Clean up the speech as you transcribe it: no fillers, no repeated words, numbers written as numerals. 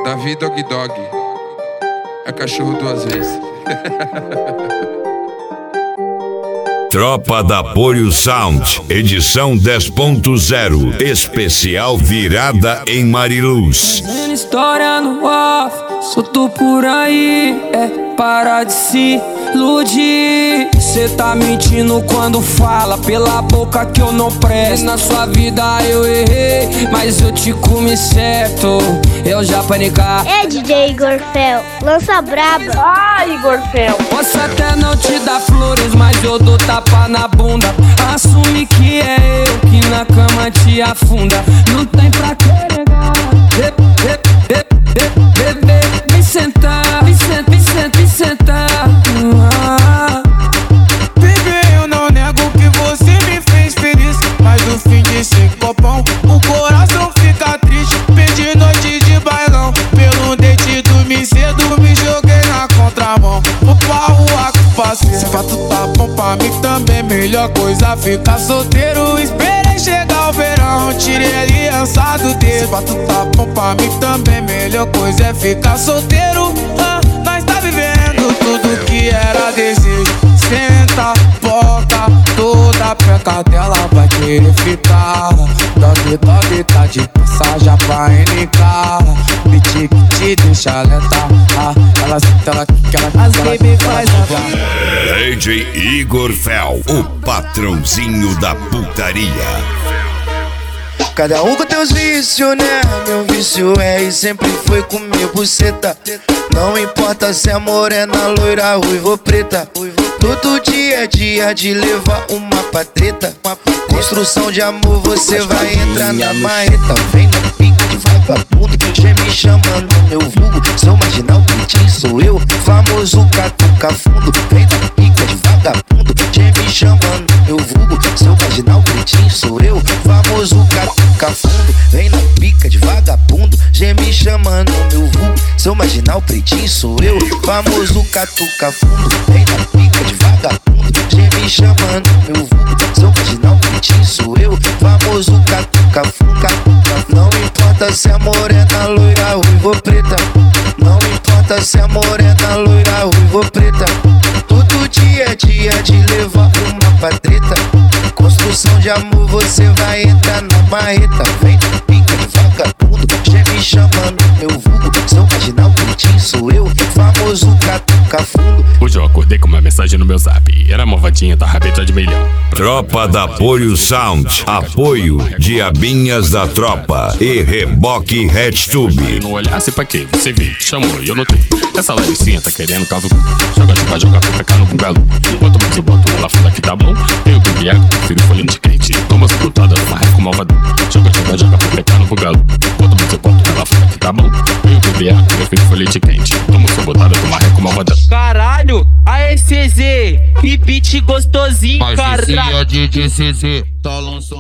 Davi Dog Dog. É cachorro duas vezes. Tropa da Apoio Sound, edição 10.0, especial virada em Mariluz. História no off, solto por aí, para de se iludir. Cê tá mentindo quando fala pela boca que eu não presto. Na sua vida eu errei, mas eu te comi certo. Eu já panicar. DJ Igor Fel, lança braba. Igor Fel. Posso até não te dar flores, mas eu dou tapa na bunda. Assume que é eu que na cama te afunda. Não tem pra que negar. Bebê, vem sentar, vem sentar. Bebê, eu não nego que você me fez feliz, mas no fim desse copão o coração fica triste. Perdi noite de bailão, pelo dente dormi cedo, me joguei na contramão. O pau passei, se fato tá bom pra mim também, melhor coisa ficar solteiro. Esperei chegar o verão, tirei a aliança do dedo. Se fato tá bom pra mim também, melhor coisa é ficar solteiro. Nós tá vivendo tudo que era desejo. Senta, boca, toda peca dela vai querer ficar. Dog tá de passagem pra NK. Beat que te deixa lenta. Ela senta, ela as baby faz a DJ Igor Fel, o patrãozinho da putaria. Cada um com teus vícios, né? Meu vício é e sempre foi comer buceta. Não importa se é morena, loira, ruiva ou preta. Todo dia é dia de levar uma patreta. Construção de amor, você vai entrar na marreta. Vem na pica de vagabundo que já me chamando meu vulgo. Sou marginal, pretinho, sou eu, famoso catuca fundo. Vem na pica de vagabundo que já me chamando meu vulgo. Sou marginal, pretinho, sou eu, famoso catuca fundo. Vem na pica de vagabundo, já me chamando meu vulgo. Sou marginal, pretinho, sou eu, famoso catuca fundo. Vem na pica de vagabundo, já me chamando meu vulgo. Sou marginal, pretinho, sou eu, famoso catuca fundo. Não importa se é morena, loira, ruiva ou preta. Não importa se é morena, loira, ruiva ou preta. Todo dia é dia de levar uma patreta. Construção de amor, você vai entrar na marreta. Vem na pica de vagabundo, já me chamando meu vulgo. Sou marginal, pretinho, sou eu, famoso catuca fundo. Hoje eu acordei com uma mensagem no meu zap. Era uma vadinha da rabeta de milhão. Tropa da Apoio Sound, apoio Diabinhas da Tropa e Reboque RedTube. Não olhasse pra quê? Você viu, chamou e eu notei. Essa laricinha tá querendo caso. Joga PPK no bugalo. Quanto mais eu boto ela fala que tá bom. Eu bebi água, prefiro folhinha de crente. Toma essa frutada do marreco malvadão. Joga PPK no bugalo. Quanto mais eu boto ela fala que tá bom. Eu bebi água, prefiro folhinha de crente. Toma essa botada do marreco malvadão. Caralho, aê CZ, que beat gostosinho, caralho. DJ CZ, tá lançando